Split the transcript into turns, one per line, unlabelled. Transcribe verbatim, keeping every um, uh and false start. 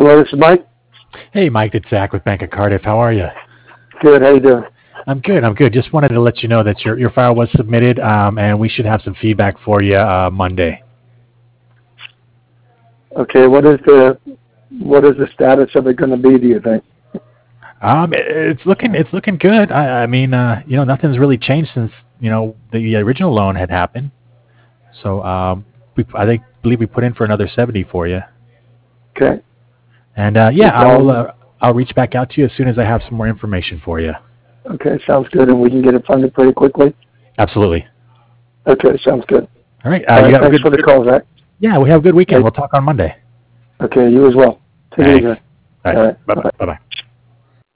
Hello, this is Mike.
Hey, Mike, it's Zach with Bank of Cardiff. How are you?
Good. How you doing?
I'm good. I'm good. Just wanted to let you know that your, your file was submitted, um, and we should have some feedback for you uh, Monday.
Okay. What is the what is the status of it going to be? Do you think?
Um, it- it's looking it's looking good. I, I mean, uh, you know, nothing's really changed since you know the original loan had happened. So um, we I think believe we put in for another seventy for you.
Okay.
And uh,
No
yeah, I will.
problem.
Uh, I'll reach back out to you as soon as I have some more information for you.
Okay. Sounds good, and we can get it funded pretty quickly.
Absolutely.
Okay. Sounds good.
All right. Uh,
All
you
right.
have a
Thanks
good,
for the
good.
call, Zach.
Yeah, we have a good weekend.
Hey,
We'll talk on Monday.
okay. You as well. Take it easy.
Thanks. All
All
right.
right.
Bye
Bye
bye.
bye.
Bye bye.